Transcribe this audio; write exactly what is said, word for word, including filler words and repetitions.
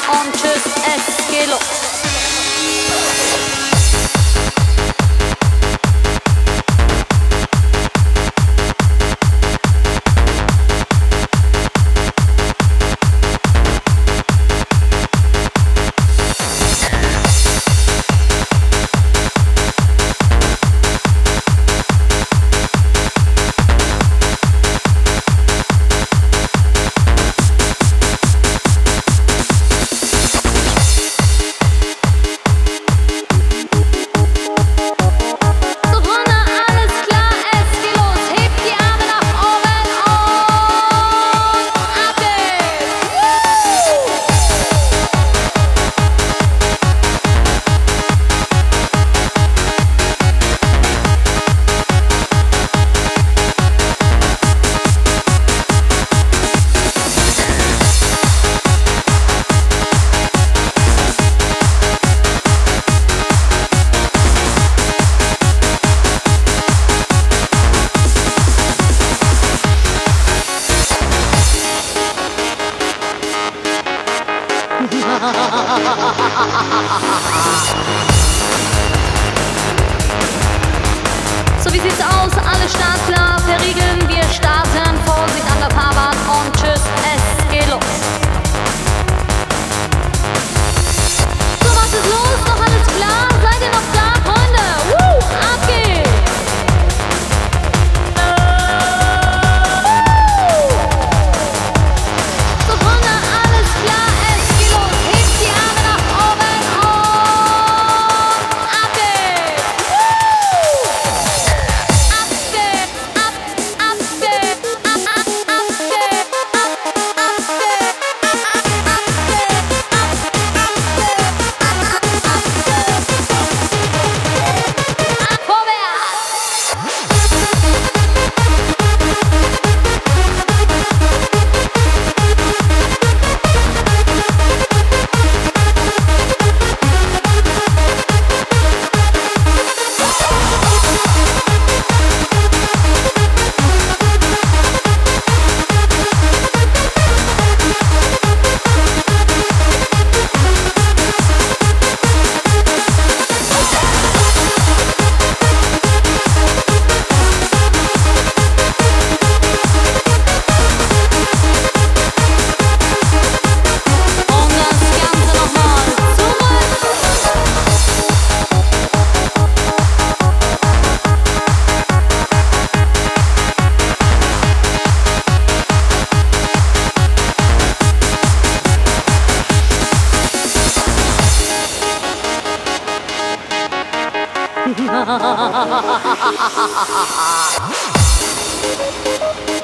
und tschüss, es geht los. So, wie sieht's aus? Alle startklar, verriegeln, wir starten. Vorsicht an der Fahrbahn und tschüss, es geht los. So, was ist los? Noch alles klar? Seid ihr noch da, Freunde? Woo, ab geht's! So, Freunde, alles klar, es geht los. Hebt die Arme nach oben und ab geht's! Ha ha ha ha ha ha ha ha ha ha ha.